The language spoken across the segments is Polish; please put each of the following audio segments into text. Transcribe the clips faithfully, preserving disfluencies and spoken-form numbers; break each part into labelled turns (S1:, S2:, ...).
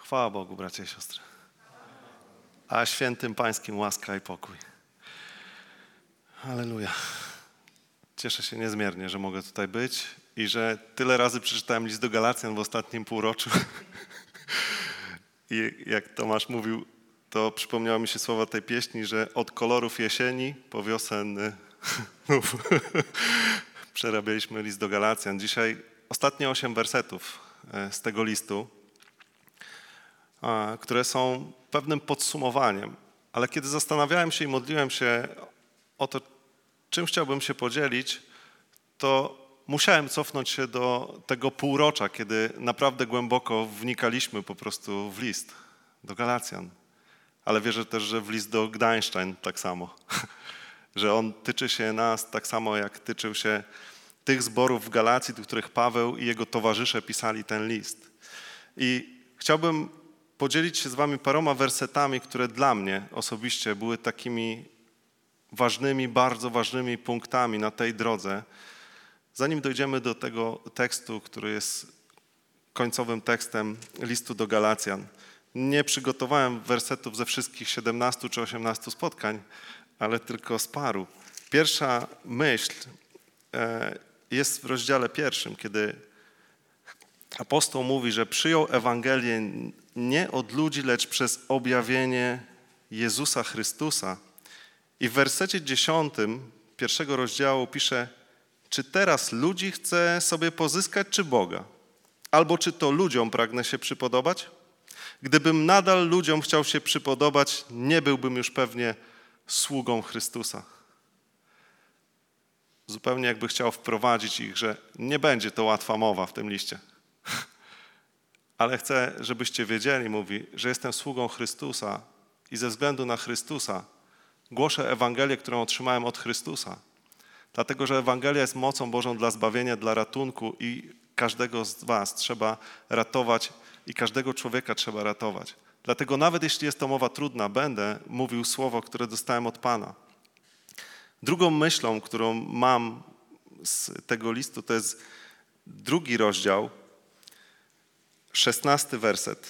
S1: Chwała Bogu, bracia i siostry. A świętym Pańskim łaska i pokój. Halleluja. Cieszę się niezmiernie, że mogę tutaj być i że tyle razy przeczytałem list do Galacjan w ostatnim półroczu. I jak Tomasz mówił, to przypomniały mi się słowa tej pieśni, że od kolorów jesieni po wiosenny przerabialiśmy list do Galacjan. Dzisiaj ostatnie osiem wersetów z tego listu, które są pewnym podsumowaniem. Ale kiedy zastanawiałem się i modliłem się o to, czym chciałbym się podzielić, to musiałem cofnąć się do tego półrocza, kiedy naprawdę głęboko wnikaliśmy po prostu w list do Galacjan. Ale wierzę też, że w list do Gdańszczyn tak samo. Że on tyczy się nas tak samo, jak tyczył się tych zborów w Galacji, do których Paweł i jego towarzysze pisali ten list. I chciałbym podzielić się z wami paroma wersetami, które dla mnie osobiście były takimi ważnymi, bardzo ważnymi punktami na tej drodze. Zanim dojdziemy do tego tekstu, który jest końcowym tekstem listu do Galacjan. Nie przygotowałem wersetów ze wszystkich siedemnastu czy osiemnastu spotkań, ale tylko z paru. Pierwsza myśl jest w rozdziale pierwszym, kiedy apostoł mówi, że przyjął Ewangelię nie od ludzi, lecz przez objawienie Jezusa Chrystusa. I w wersecie dziesiątym pierwszego rozdziału pisze, czy teraz ludzi chcę sobie pozyskać, czy Boga? Albo czy to ludziom pragnę się przypodobać? Gdybym nadal ludziom chciał się przypodobać, nie byłbym już pewnie sługą Chrystusa. Zupełnie jakby chciał wprowadzić ich, że nie będzie to łatwa mowa w tym liście. Ale chcę, żebyście wiedzieli, mówi, że jestem sługą Chrystusa i ze względu na Chrystusa głoszę Ewangelię, którą otrzymałem od Chrystusa. Dlatego, że Ewangelia jest mocą Bożą dla zbawienia, dla ratunku i każdego z was trzeba ratować i każdego człowieka trzeba ratować. Dlatego nawet jeśli jest to mowa trudna, będę mówił słowo, które dostałem od Pana. Drugą myślą, którą mam z tego listu, to jest drugi rozdział, szesnasty werset.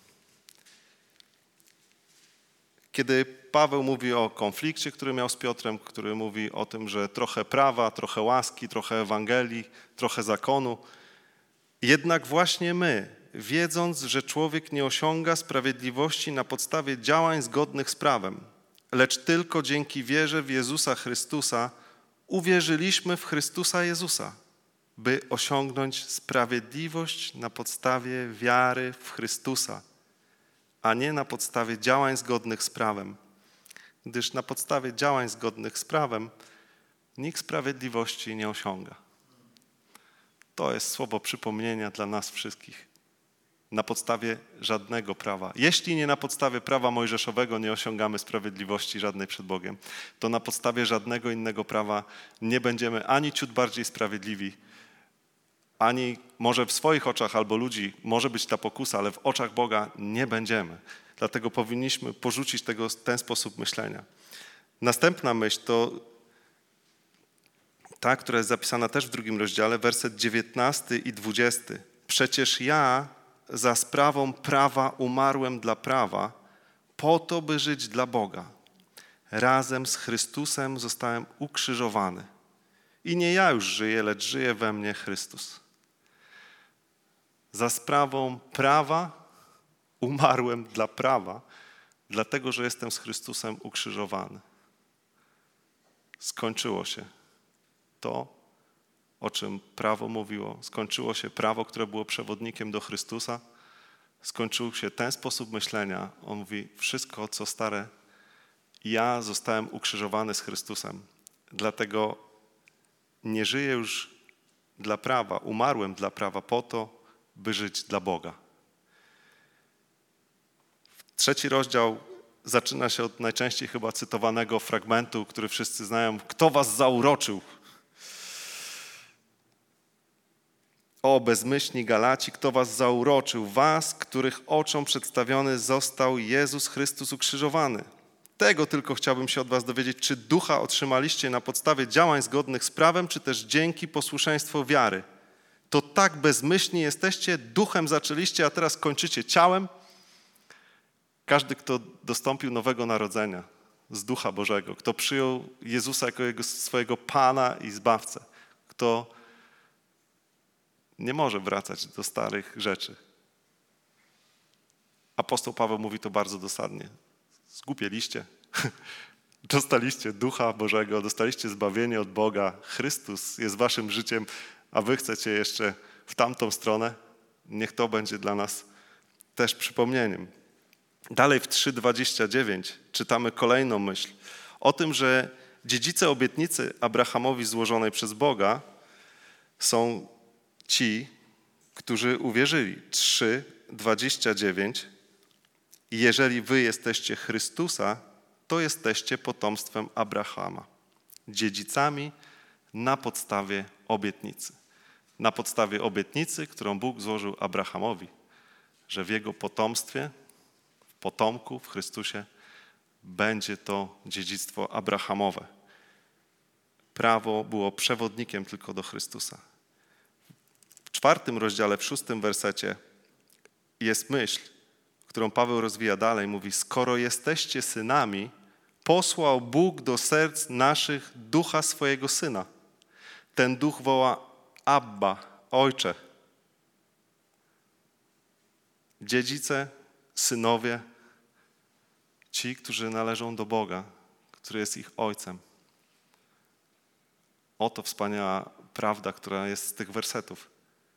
S1: Kiedy Paweł mówi o konflikcie, który miał z Piotrem, który mówi o tym, że trochę prawa, trochę łaski, trochę Ewangelii, trochę zakonu. Jednak właśnie my, wiedząc, że człowiek nie osiąga sprawiedliwości na podstawie działań zgodnych z prawem, lecz tylko dzięki wierze w Jezusa Chrystusa, uwierzyliśmy w Chrystusa Jezusa, by osiągnąć sprawiedliwość na podstawie wiary w Chrystusa, a nie na podstawie działań zgodnych z prawem. Gdyż na podstawie działań zgodnych z prawem nikt sprawiedliwości nie osiąga. To jest słowo przypomnienia dla nas wszystkich. Na podstawie żadnego prawa. Jeśli nie na podstawie prawa mojżeszowego nie osiągamy sprawiedliwości żadnej przed Bogiem, to na podstawie żadnego innego prawa nie będziemy ani ciut bardziej sprawiedliwi, ani może w swoich oczach albo ludzi może być ta pokusa, ale w oczach Boga nie będziemy. Dlatego powinniśmy porzucić tego, ten sposób myślenia. Następna myśl to ta, która jest zapisana też w drugim rozdziale, werset dziewiętnasty i dwudziesty. Przecież ja za sprawą prawa umarłem dla prawa, po to, by żyć dla Boga. Razem z Chrystusem zostałem ukrzyżowany. I nie ja już żyję, lecz żyje we mnie Chrystus. Za sprawą prawa umarłem dla prawa, dlatego, że jestem z Chrystusem ukrzyżowany. Skończyło się to, o czym prawo mówiło. Skończyło się prawo, które było przewodnikiem do Chrystusa. Skończył się ten sposób myślenia. On mówi, wszystko co stare, ja zostałem ukrzyżowany z Chrystusem. Dlatego nie żyję już dla prawa, umarłem dla prawa po to, by żyć dla Boga. Trzeci rozdział zaczyna się od najczęściej chyba cytowanego fragmentu, który wszyscy znają. Kto was zauroczył? O bezmyślni Galaci, kto was zauroczył? Was, których oczom przedstawiony został Jezus Chrystus ukrzyżowany. Tego tylko chciałbym się od was dowiedzieć, czy ducha otrzymaliście na podstawie działań zgodnych z prawem, czy też dzięki posłuszeństwu wiary. To tak bezmyślni jesteście, duchem zaczęliście, a teraz kończycie ciałem? Każdy, kto dostąpił nowego narodzenia z Ducha Bożego, kto przyjął Jezusa jako jego, swojego Pana i Zbawcę, kto nie może wracać do starych rzeczy. Apostoł Paweł mówi to bardzo dosadnie. Zgłupieliście, dostaliście Ducha Bożego, dostaliście zbawienie od Boga, Chrystus jest waszym życiem, a wy chcecie jeszcze w tamtą stronę. Niech to będzie dla nas też przypomnieniem. Dalej w trzy dwadzieścia dziewięć czytamy kolejną myśl o tym, że dziedzice obietnicy Abrahamowi złożonej przez Boga są ci, którzy uwierzyli. trzy dwadzieścia dziewięć. Jeżeli wy jesteście Chrystusa, to jesteście potomstwem Abrahama, dziedzicami na podstawie obietnicy. Na podstawie obietnicy, którą Bóg złożył Abrahamowi, że w jego potomstwie, w potomku, w Chrystusie, będzie to dziedzictwo Abrahamowe. Prawo było przewodnikiem tylko do Chrystusa. W czwartym rozdziale, w szóstym wersecie jest myśl, którą Paweł rozwija dalej. Mówi, skoro jesteście synami, posłał Bóg do serc naszych ducha swojego Syna. Ten duch woła Abba, Ojcze. Dziedzice, synowie, ci, którzy należą do Boga, który jest ich Ojcem. Oto wspaniała prawda, która jest z tych wersetów.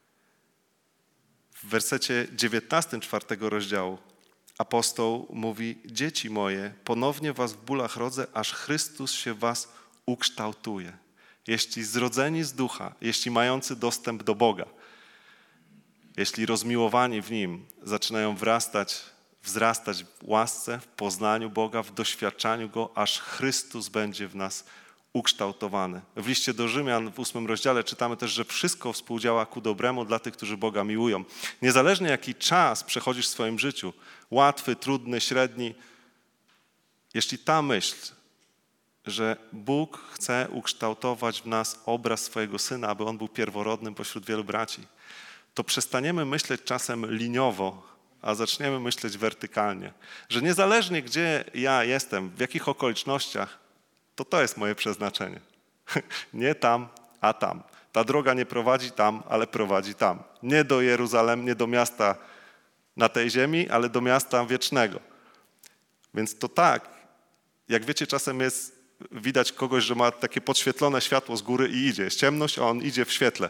S1: W wersecie dziewiętnastym czwartego rozdziału apostoł mówi, dzieci moje, ponownie was w bólach rodzę, aż Chrystus się was ukształtuje. Jeśli zrodzeni z ducha, jeśli mający dostęp do Boga, jeśli rozmiłowani w Nim zaczynają wrastać, wzrastać w łasce, w poznaniu Boga, w doświadczaniu Go, aż Chrystus będzie w nas ukształtowany. W liście do Rzymian w ósmym rozdziale czytamy też, że wszystko współdziała ku dobremu dla tych, którzy Boga miłują. Niezależnie jaki czas przechodzisz w swoim życiu, łatwy, trudny, średni, jeśli ta myśl, że Bóg chce ukształtować w nas obraz swojego Syna, aby On był pierworodnym pośród wielu braci, to przestaniemy myśleć czasem liniowo, a zaczniemy myśleć wertykalnie. Że niezależnie gdzie ja jestem, w jakich okolicznościach, to to jest moje przeznaczenie. Nie tam, a tam. Ta droga nie prowadzi tam, ale prowadzi tam. Nie do Jeruzalem, nie do miasta na tej ziemi, ale do miasta wiecznego. Więc to tak, jak wiecie, czasem jest, widać kogoś, że ma takie podświetlone światło z góry i idzie. Jest ciemność, a on idzie w świetle.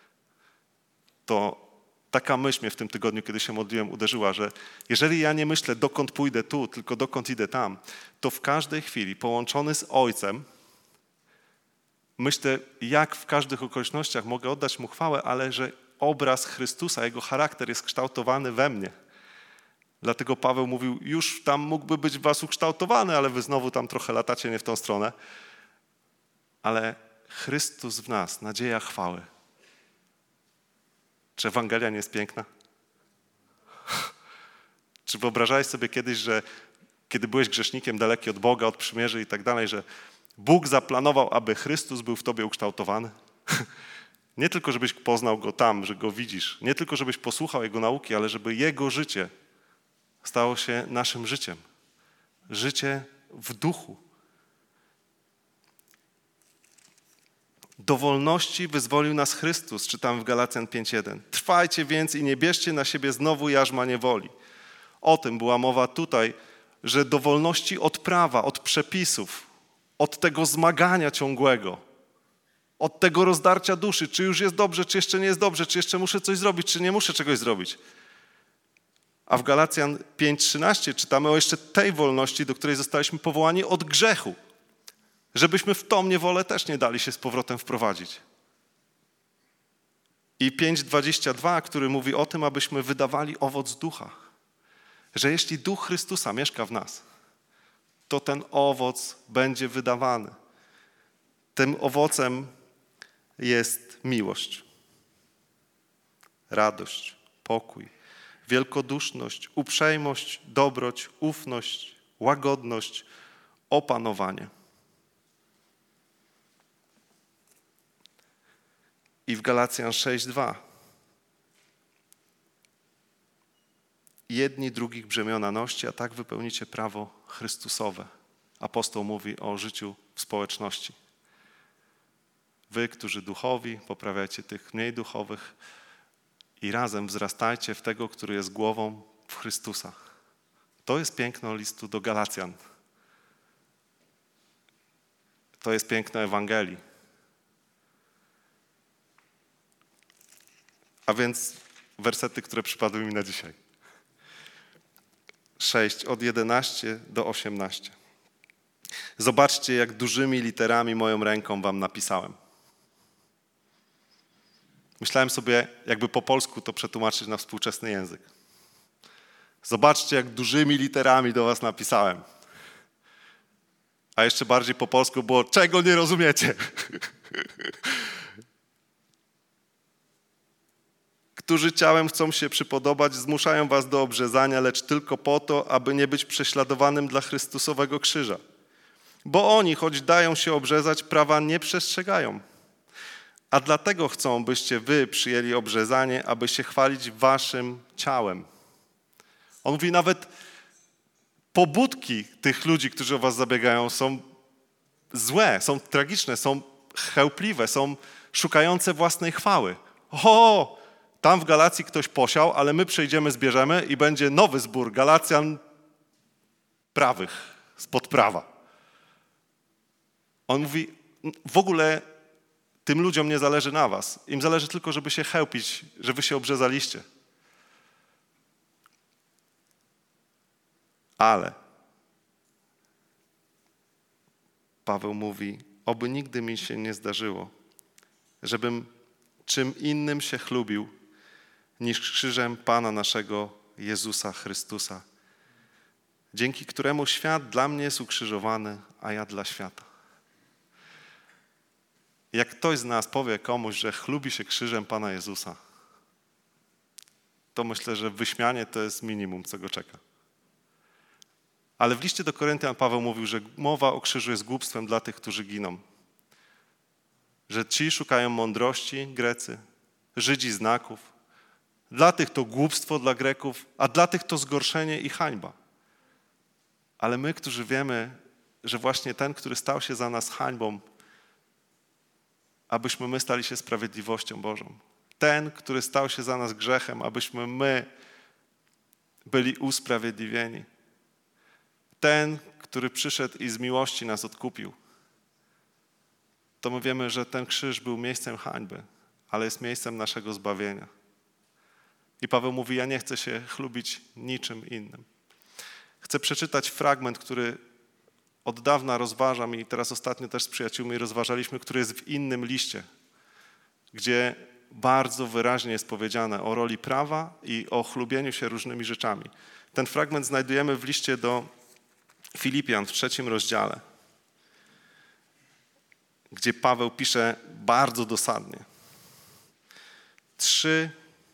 S1: To taka myśl mnie w tym tygodniu, kiedy się modliłem, uderzyła, że jeżeli ja nie myślę, dokąd pójdę tu, tylko dokąd idę tam, to w każdej chwili połączony z Ojcem myślę, jak w każdych okolicznościach mogę oddać Mu chwałę, ale że obraz Chrystusa, Jego charakter jest kształtowany we mnie. Dlatego Paweł mówił, już tam mógłby być w was ukształtowany, ale wy znowu tam trochę latacie nie w tą stronę. Ale Chrystus w nas, nadzieja chwały. Czy Ewangelia nie jest piękna? Czy wyobrażałeś sobie kiedyś, że kiedy byłeś grzesznikiem, daleki od Boga, od przymierzy i tak dalej, że Bóg zaplanował, aby Chrystus był w tobie ukształtowany? Nie tylko, żebyś poznał Go tam, że Go widzisz. Nie tylko, żebyś posłuchał Jego nauki, ale żeby Jego życie stało się naszym życiem. Życie w duchu. Do wolności wyzwolił nas Chrystus, czytamy w Galacjan pięć jeden. Trwajcie więc i nie bierzcie na siebie znowu jarzma niewoli. O tym była mowa tutaj, że do wolności od prawa, od przepisów, od tego zmagania ciągłego, od tego rozdarcia duszy, czy już jest dobrze, czy jeszcze nie jest dobrze, czy jeszcze muszę coś zrobić, czy nie muszę czegoś zrobić. A w Galacjan pięć trzynaście czytamy o jeszcze tej wolności, do której zostaliśmy powołani od grzechu. Żebyśmy w tą niewolę też nie dali się z powrotem wprowadzić. I pięć dwadzieścia dwa, który mówi o tym, abyśmy wydawali owoc ducha. Że jeśli Duch Chrystusa mieszka w nas, to ten owoc będzie wydawany. Tym owocem jest miłość, radość, pokój, wielkoduszność, uprzejmość, dobroć, ufność, łagodność, opanowanie. I w Galacjan sześć dwa jedni drugich brzemiona noście, a tak wypełnicie prawo Chrystusowe. Apostoł mówi o życiu w społeczności. Wy, którzy duchowi, poprawiajcie tych mniej duchowych i razem wzrastajcie w tego, który jest głową, w Chrystusa. To jest piękno listu do Galacjan. To jest piękno Ewangelii. A więc wersety, które przypadły mi na dzisiaj. sześć, od jedenaście do osiemnaście. Zobaczcie, jak dużymi literami moją ręką wam napisałem. Myślałem sobie, jakby po polsku to przetłumaczyć na współczesny język. Zobaczcie, jak dużymi literami do was napisałem. A jeszcze bardziej po polsku było, czego nie rozumiecie? Którzy ciałem chcą się przypodobać, zmuszają was do obrzezania, lecz tylko po to, aby nie być prześladowanym dla Chrystusowego krzyża. Bo oni, choć dają się obrzezać, prawa nie przestrzegają. A dlatego chcą, byście wy przyjęli obrzezanie, aby się chwalić waszym ciałem. On mówi, nawet pobudki tych ludzi, którzy o was zabiegają, są złe, są tragiczne, są chełpliwe, są szukające własnej chwały. O, tam w Galacji ktoś posiał, ale my przejdziemy, zbierzemy i będzie nowy zbór Galacjan prawych, spod prawa. On mówi, w ogóle tym ludziom nie zależy na was. Im zależy tylko, żeby się chełpić, że wy się obrzezaliście. Ale Paweł mówi, oby nigdy mi się nie zdarzyło, żebym czym innym się chlubił, niż krzyżem Pana naszego Jezusa Chrystusa, dzięki któremu świat dla mnie jest ukrzyżowany, a ja dla świata. Jak ktoś z nas powie komuś, że chlubi się krzyżem Pana Jezusa, to myślę, że wyśmianie to jest minimum, co go czeka. Ale w liście do Koryntian Paweł mówił, że mowa o krzyżu jest głupstwem dla tych, którzy giną. Że ci szukają mądrości, Grecy, Żydzi znaków. Dla tych to głupstwo, dla Greków, a dla tych to zgorszenie i hańba. Ale my, którzy wiemy, że właśnie ten, który stał się za nas hańbą, abyśmy my stali się sprawiedliwością Bożą. Ten, który stał się za nas grzechem, abyśmy my byli usprawiedliwieni. Ten, który przyszedł i z miłości nas odkupił. To my wiemy, że ten krzyż był miejscem hańby, ale jest miejscem naszego zbawienia. I Paweł mówi, ja nie chcę się chlubić niczym innym. Chcę przeczytać fragment, który od dawna rozważam i teraz ostatnio też z przyjaciółmi rozważaliśmy, który jest w innym liście, gdzie bardzo wyraźnie jest powiedziane o roli prawa i o chlubieniu się różnymi rzeczami. Ten fragment znajdujemy w liście do Filipian w trzecim rozdziale, gdzie Paweł pisze bardzo dosadnie. Trzy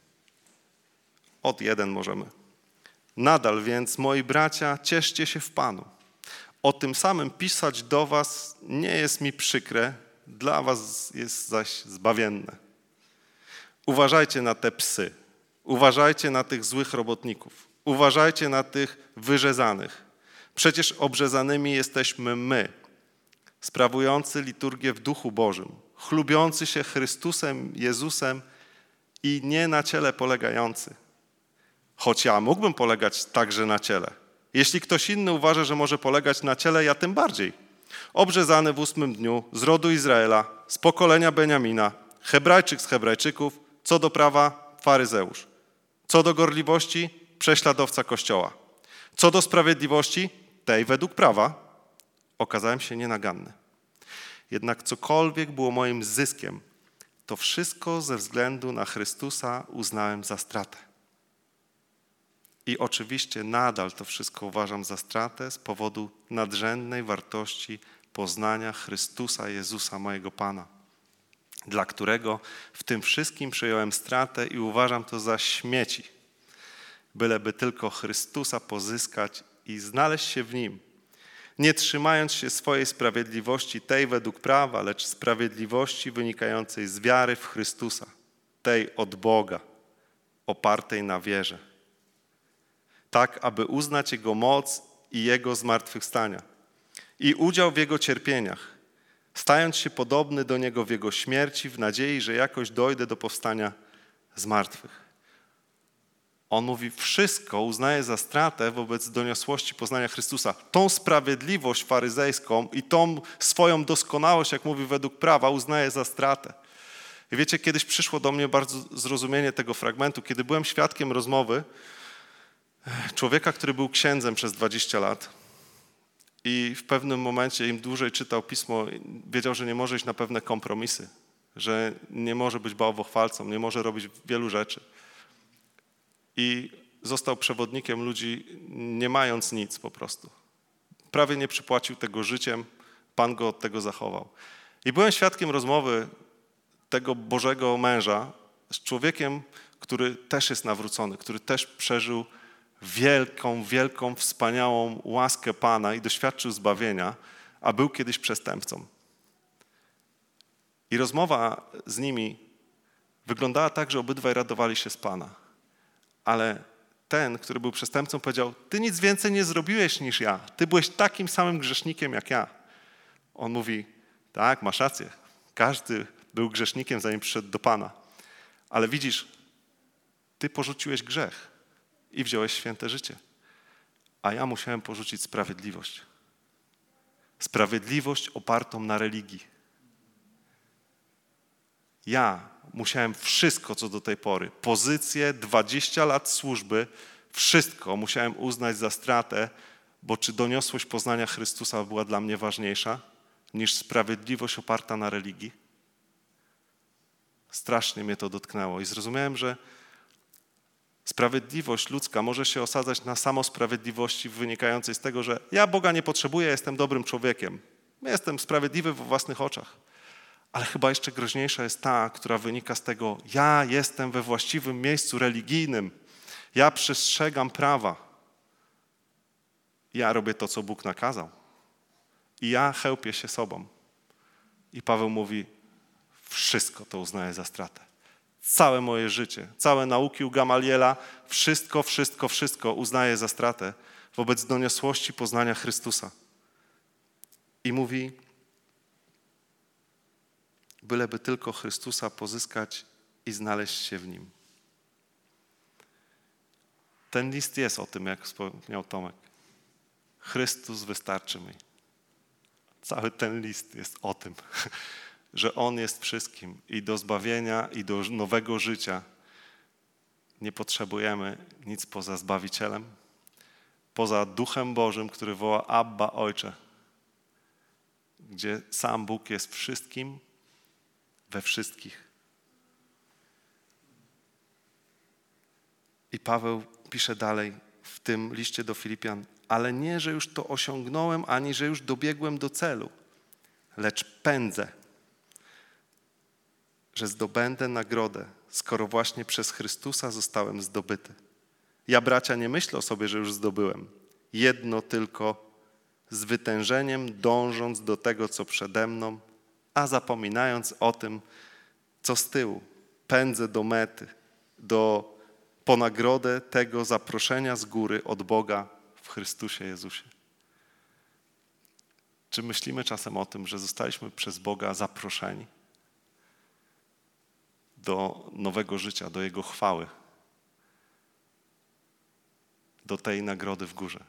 S1: od jeden możemy. Nadal więc, moi bracia, cieszcie się w Panu. O tym samym pisać do was nie jest mi przykre, dla was jest zaś zbawienne. Uważajcie na te psy, uważajcie na tych złych robotników, uważajcie na tych wyrzezanych. Przecież obrzezanymi jesteśmy my, sprawujący liturgię w Duchu Bożym, chlubiący się Chrystusem, Jezusem i nie na ciele polegający. Choć ja mógłbym polegać także na ciele. Jeśli ktoś inny uważa, że może polegać na ciele, ja tym bardziej. Obrzezany w ósmym dniu, z rodu Izraela, z pokolenia Beniamina, Hebrajczyk z Hebrajczyków, co do prawa faryzeusz, co do gorliwości prześladowca Kościoła, co do sprawiedliwości tej według prawa okazałem się nienaganny. Jednak cokolwiek było moim zyskiem, to wszystko ze względu na Chrystusa uznałem za stratę. I oczywiście nadal to wszystko uważam za stratę z powodu nadrzędnej wartości poznania Chrystusa Jezusa, mojego Pana, dla którego w tym wszystkim przyjąłem stratę i uważam to za śmieci, byleby tylko Chrystusa pozyskać i znaleźć się w Nim, nie trzymając się swojej sprawiedliwości tej według prawa, lecz sprawiedliwości wynikającej z wiary w Chrystusa, tej od Boga, opartej na wierze. tak aby uznać Jego moc i Jego zmartwychwstania i udział w Jego cierpieniach, stając się podobny do Niego w Jego śmierci, w nadziei, że jakoś dojdę do powstania z martwych. On mówi, wszystko uznaje za stratę wobec doniosłości poznania Chrystusa. Tą sprawiedliwość faryzejską i tą swoją doskonałość, jak mówi według prawa, uznaje za stratę. I wiecie, kiedyś przyszło do mnie bardzo zrozumienie tego fragmentu, kiedy byłem świadkiem rozmowy człowieka, który był księdzem przez dwadzieścia lat i w pewnym momencie, im dłużej czytał Pismo, wiedział, że nie może iść na pewne kompromisy, że nie może być bałwochwalcą, nie może robić wielu rzeczy. I został przewodnikiem ludzi, nie mając nic po prostu. Prawie nie przypłacił tego życiem, Pan go od tego zachował. I byłem świadkiem rozmowy tego Bożego męża z człowiekiem, który też jest nawrócony, który też przeżył wielką, wielką, wspaniałą łaskę Pana i doświadczył zbawienia, a był kiedyś przestępcą. I rozmowa z nimi wyglądała tak, że obydwaj radowali się z Pana. Ale ten, który był przestępcą, powiedział, ty nic więcej nie zrobiłeś niż ja. Ty byłeś takim samym grzesznikiem jak ja. On mówi, tak, masz rację. Każdy był grzesznikiem, zanim przyszedł do Pana. Ale widzisz, ty porzuciłeś grzech i wziąłeś święte życie. A ja musiałem porzucić sprawiedliwość. Sprawiedliwość opartą na religii. Ja musiałem wszystko, co do tej pory, pozycję, dwadzieścia lat służby, wszystko musiałem uznać za stratę, bo czy doniosłość poznania Chrystusa była dla mnie ważniejsza niż sprawiedliwość oparta na religii? Strasznie mnie to dotknęło i zrozumiałem, że sprawiedliwość ludzka może się osadzać na samosprawiedliwości wynikającej z tego, że ja Boga nie potrzebuję, jestem dobrym człowiekiem. Jestem sprawiedliwy we własnych oczach. Ale chyba jeszcze groźniejsza jest ta, która wynika z tego, ja jestem we właściwym miejscu religijnym, ja przestrzegam prawa, ja robię to, co Bóg nakazał i ja chełpię się sobą. I Paweł mówi, wszystko to uznaję za stratę. Całe moje życie, całe nauki u Gamaliela, wszystko, wszystko, wszystko uznaję za stratę wobec doniosłości poznania Chrystusa. I mówi, byleby tylko Chrystusa pozyskać i znaleźć się w Nim. Ten list jest o tym, jak wspomniał Tomek. Chrystus wystarczy mi. Cały ten list jest o tym, że On jest wszystkim i do zbawienia, i do nowego życia nie potrzebujemy nic poza Zbawicielem, poza Duchem Bożym, który woła Abba, Ojcze, gdzie sam Bóg jest wszystkim, we wszystkich. I Paweł pisze dalej w tym liście do Filipian, ale nie, że już to osiągnąłem, ani że już dobiegłem do celu, lecz pędzę, że zdobędę nagrodę, skoro właśnie przez Chrystusa zostałem zdobyty. Ja, bracia, nie myślę o sobie, że już zdobyłem. Jedno tylko, z wytężeniem dążąc do tego, co przede mną, a zapominając o tym, co z tyłu. Pędzę do mety, do, po nagrodę tego zaproszenia z góry od Boga w Chrystusie Jezusie. Czy myślimy czasem o tym, że zostaliśmy przez Boga zaproszeni do nowego życia, do Jego chwały, do tej nagrody w górze?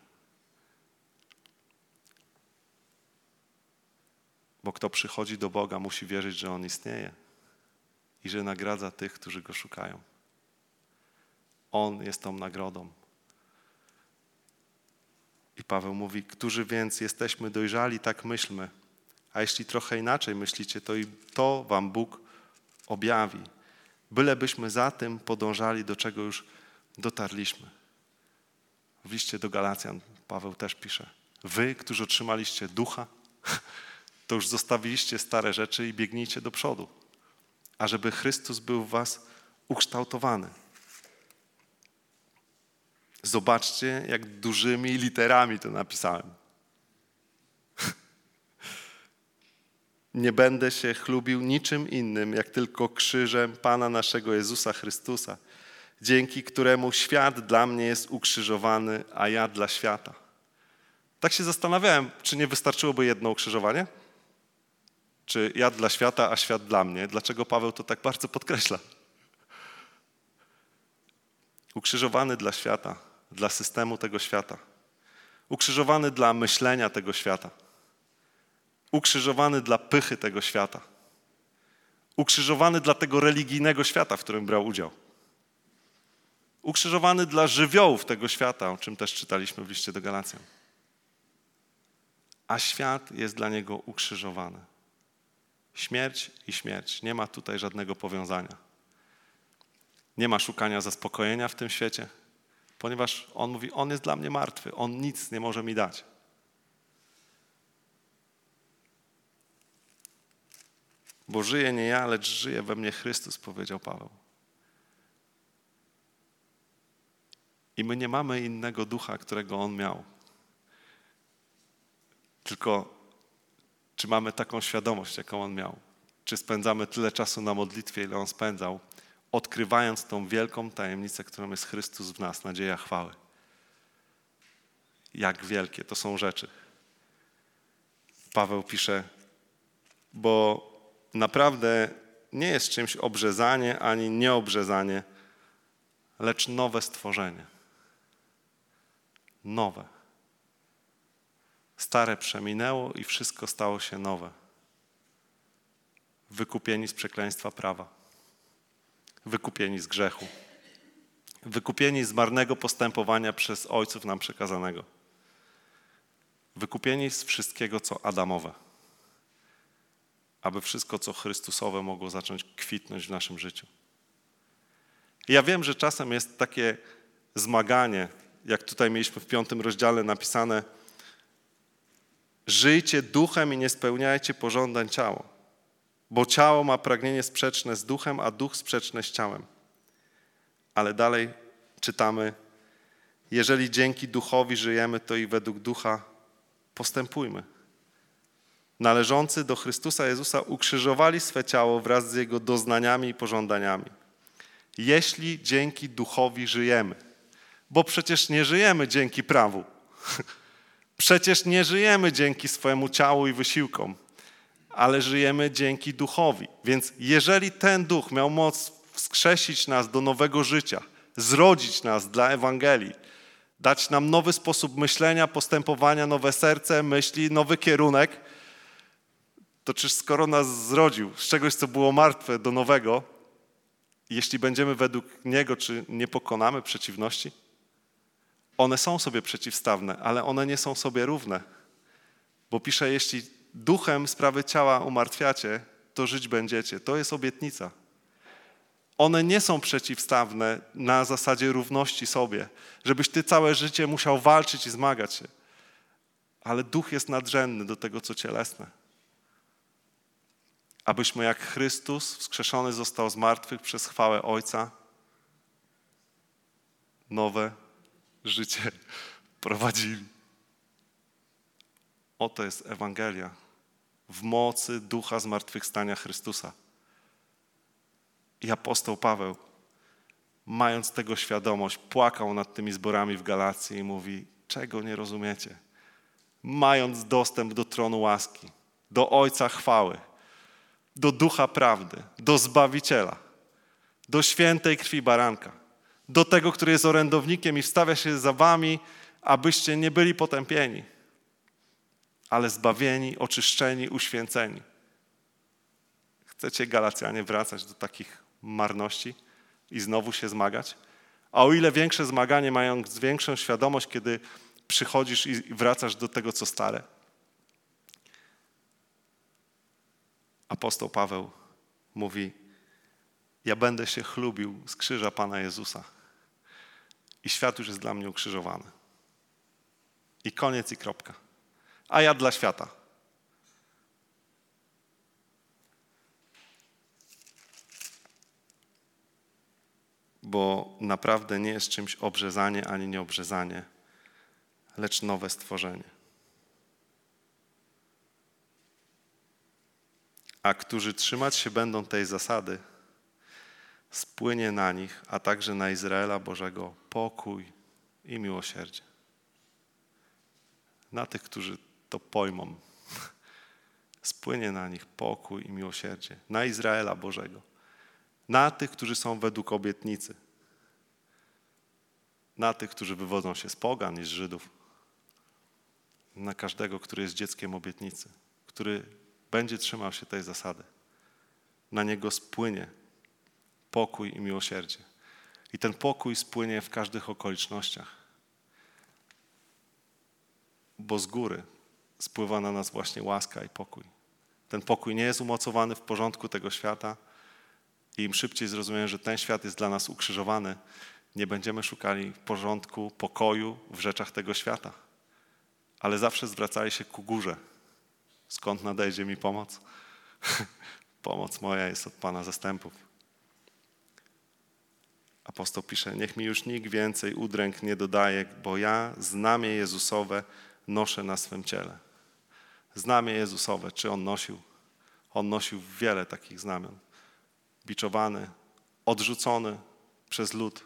S1: Bo kto przychodzi do Boga, musi wierzyć, że On istnieje i że nagradza tych, którzy Go szukają. On jest tą nagrodą. I Paweł mówi, którzy więc jesteśmy dojrzali, tak myślmy. A jeśli trochę inaczej myślicie, to i to wam Bóg objawi. Bylebyśmy za tym podążali, do czego już dotarliśmy. W liście do Galacjan Paweł też pisze. Wy, którzy otrzymaliście ducha, to już zostawiliście stare rzeczy i biegnijcie do przodu, ażeby Chrystus był w was ukształtowany. Zobaczcie, jak dużymi literami to napisałem. Nie będę się chlubił niczym innym, jak tylko krzyżem Pana naszego Jezusa Chrystusa, dzięki któremu świat dla mnie jest ukrzyżowany, a ja dla świata. Tak się zastanawiałem, czy nie wystarczyłoby jedno ukrzyżowanie? Czy ja dla świata, a świat dla mnie? Dlaczego Paweł to tak bardzo podkreśla? Ukrzyżowany dla świata, dla systemu tego świata. Ukrzyżowany dla myślenia tego świata. Ukrzyżowany dla pychy tego świata. Ukrzyżowany dla tego religijnego świata, w którym brał udział. Ukrzyżowany dla żywiołów tego świata, o czym też czytaliśmy w liście do Galacjan. A świat jest dla niego ukrzyżowany. Śmierć i śmierć. Nie ma tutaj żadnego powiązania. Nie ma szukania zaspokojenia w tym świecie, ponieważ on mówi, on jest dla mnie martwy, on nic nie może mi dać. Bo żyje nie ja, lecz żyje we mnie Chrystus, powiedział Paweł. I my nie mamy innego ducha, którego on miał. Tylko czy mamy taką świadomość, jaką on miał? Czy spędzamy tyle czasu na modlitwie, ile on spędzał, odkrywając tą wielką tajemnicę, którą jest Chrystus w nas, nadzieja chwały? Jak wielkie to są rzeczy. Paweł pisze, bo naprawdę nie jest czymś obrzezanie ani nieobrzezanie, lecz nowe stworzenie. Nowe. Stare przeminęło i wszystko stało się nowe. Wykupieni z przekleństwa prawa. Wykupieni z grzechu. Wykupieni z marnego postępowania przez ojców nam przekazanego. Wykupieni z wszystkiego, co Adamowe. Aby wszystko, co Chrystusowe, mogło zacząć kwitnąć w naszym życiu. Ja wiem, że czasem jest takie zmaganie, jak tutaj mieliśmy w piątym rozdziale napisane, żyjcie duchem i nie spełniajcie pożądań ciała, bo ciało ma pragnienie sprzeczne z duchem, a duch sprzeczne z ciałem. Ale dalej czytamy, jeżeli dzięki duchowi żyjemy, to i według ducha postępujmy. Należący do Chrystusa Jezusa ukrzyżowali swe ciało wraz z Jego doznaniami i pożądaniami. Jeśli dzięki duchowi żyjemy, bo przecież nie żyjemy dzięki prawu. Przecież nie żyjemy dzięki swojemu ciału i wysiłkom, ale żyjemy dzięki duchowi. Więc jeżeli ten duch miał moc wskrzesić nas do nowego życia, zrodzić nas dla Ewangelii, dać nam nowy sposób myślenia, postępowania, nowe serce, myśli, nowy kierunek, to czyż skoro nas zrodził z czegoś, co było martwe, do nowego, jeśli będziemy według Niego, czy nie pokonamy przeciwności? One są sobie przeciwstawne, ale one nie są sobie równe. Bo pisze, jeśli duchem sprawy ciała umartwiacie, to żyć będziecie. To jest obietnica. One nie są przeciwstawne na zasadzie równości sobie, żebyś ty całe życie musiał walczyć i zmagać się. Ale duch jest nadrzędny do tego, co cielesne. Abyśmy jak Chrystus wskrzeszony został z martwych przez chwałę Ojca, nowe życie prowadzili. Oto jest Ewangelia w mocy ducha zmartwychwstania Chrystusa. I apostoł Paweł, mając tego świadomość, płakał nad tymi zborami w Galacji i mówi, czego nie rozumiecie? Mając dostęp do tronu łaski, do Ojca chwały, do ducha prawdy, do Zbawiciela, do świętej krwi baranka, do tego, który jest orędownikiem i wstawia się za wami, abyście nie byli potępieni, ale zbawieni, oczyszczeni, uświęceni. Chcecie, Galacjanie, wracać do takich marności i znowu się zmagać? A o ile większe zmaganie, mając większą świadomość, kiedy przychodzisz i wracasz do tego, co stare. Apostoł Paweł mówi, ja będę się chlubił z krzyża Pana Jezusa i świat już jest dla mnie ukrzyżowany. I koniec i kropka. A ja dla świata. Bo naprawdę nie jest czymś obrzezanie ani nieobrzezanie, lecz nowe stworzenie. A którzy trzymać się będą tej zasady, spłynie na nich, a także na Izraela Bożego pokój i miłosierdzie. Na tych, którzy to pojmą, spłynie na nich pokój i miłosierdzie. Na Izraela Bożego. Na tych, którzy są według obietnicy. Na tych, którzy wywodzą się z pogan i z Żydów. Na każdego, który jest dzieckiem obietnicy, który będzie trzymał się tej zasady. Na niego spłynie pokój i miłosierdzie. I ten pokój spłynie w każdych okolicznościach. Bo z góry spływa na nas właśnie łaska i pokój. Ten pokój nie jest umocowany w porządku tego świata i im szybciej zrozumiemy, że ten świat jest dla nas ukrzyżowany, nie będziemy szukali porządku, pokoju w rzeczach tego świata. Ale zawsze zwracali się ku górze. Skąd nadejdzie mi pomoc? Pomoc moja jest od Pana zastępów. Apostoł pisze, niech mi już nikt więcej udręk nie dodaje, bo ja znamię Jezusowe noszę na swym ciele. Znamię Jezusowe, czy On nosił? On nosił wiele takich znamion. Biczowany, odrzucony przez lud,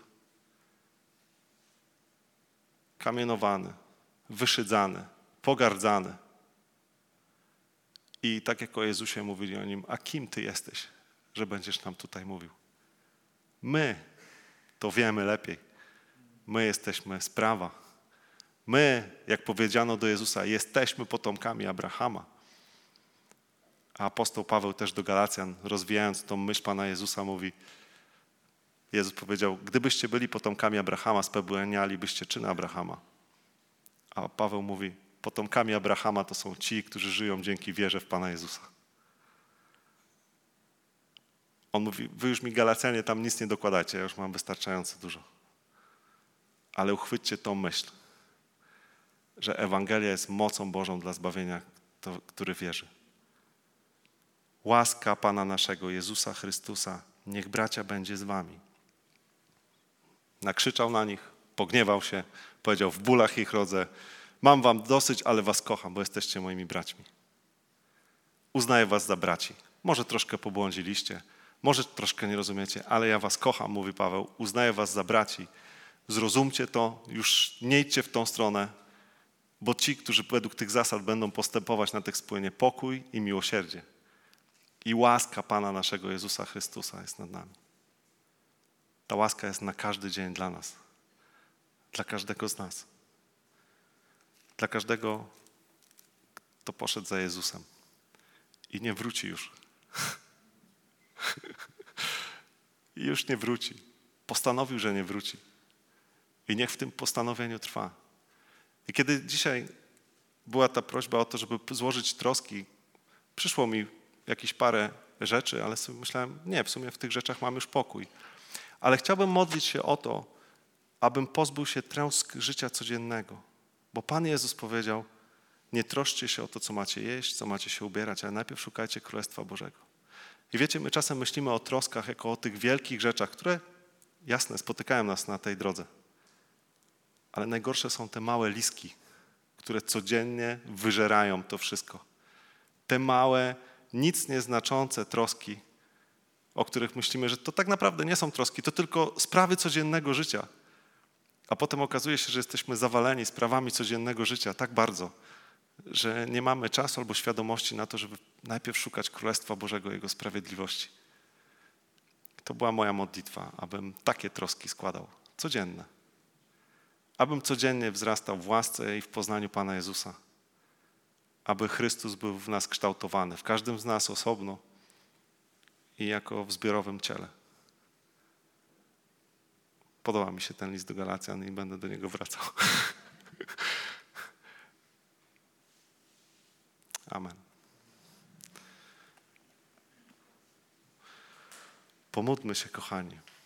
S1: kamienowany, wyszydzany, pogardzany. I tak jak o Jezusie mówili o Nim, a kim Ty jesteś, że będziesz nam tutaj mówił? My to wiemy lepiej. My jesteśmy z prawa. My, jak powiedziano do Jezusa, jesteśmy potomkami Abrahama. A apostoł Paweł też do Galacjan, rozwijając tą myśl Pana Jezusa, mówi, Jezus powiedział, gdybyście byli potomkami Abrahama, spełnialibyście czyny Abrahama. A Paweł mówi, potomkami Abrahama to są ci, którzy żyją dzięki wierze w Pana Jezusa. On mówi, wy już mi Galacjanie tam nic nie dokładajcie, ja już mam wystarczająco dużo. Ale uchwyćcie tą myśl, że Ewangelia jest mocą Bożą dla zbawienia, to, który wierzy. Łaska Pana naszego, Jezusa Chrystusa, niech bracia będzie z wami. Nakrzyczał na nich, pogniewał się, powiedział, w bólach ich rodzę, mam wam dosyć, ale was kocham, bo jesteście moimi braćmi. Uznaję was za braci. Może troszkę pobłądziliście, może troszkę nie rozumiecie, ale ja was kocham, mówi Paweł, uznaję was za braci. Zrozumcie to, już nie idźcie w tą stronę, bo ci, którzy według tych zasad będą postępować, na tych spłynie pokój i miłosierdzie. I łaska Pana naszego Jezusa Chrystusa jest nad nami. Ta łaska jest na każdy dzień dla nas. Dla każdego z nas. Dla każdego, kto poszedł za Jezusem i nie wróci już. I już nie wróci. Postanowił, że nie wróci. I niech w tym postanowieniu trwa. I kiedy dzisiaj była ta prośba o to, żeby złożyć troski, przyszło mi jakieś parę rzeczy, ale sobie myślałem, nie, w sumie w tych rzeczach mam już pokój. Ale chciałbym modlić się o to, abym pozbył się trosk życia codziennego. Bo Pan Jezus powiedział, nie troszczcie się o to, co macie jeść, co macie się ubierać, ale najpierw szukajcie Królestwa Bożego. I wiecie, my czasem myślimy o troskach jako o tych wielkich rzeczach, które, jasne, spotykają nas na tej drodze. Ale najgorsze są te małe listki, które codziennie wyżerają to wszystko. Te małe, nic nieznaczące troski, o których myślimy, że to tak naprawdę nie są troski, to tylko sprawy codziennego życia. A potem okazuje się, że jesteśmy zawaleni sprawami codziennego życia tak bardzo, że nie mamy czasu albo świadomości na to, żeby najpierw szukać Królestwa Bożego i Jego sprawiedliwości. To była moja modlitwa, abym takie troski składał, codzienne. Abym codziennie wzrastał w łasce i w poznaniu Pana Jezusa. Aby Chrystus był w nas kształtowany, w każdym z nas osobno i jako w zbiorowym ciele. Podoba mi się ten list do Galacjan i będę do niego wracał. Amen. Pomódlmy się, kochani.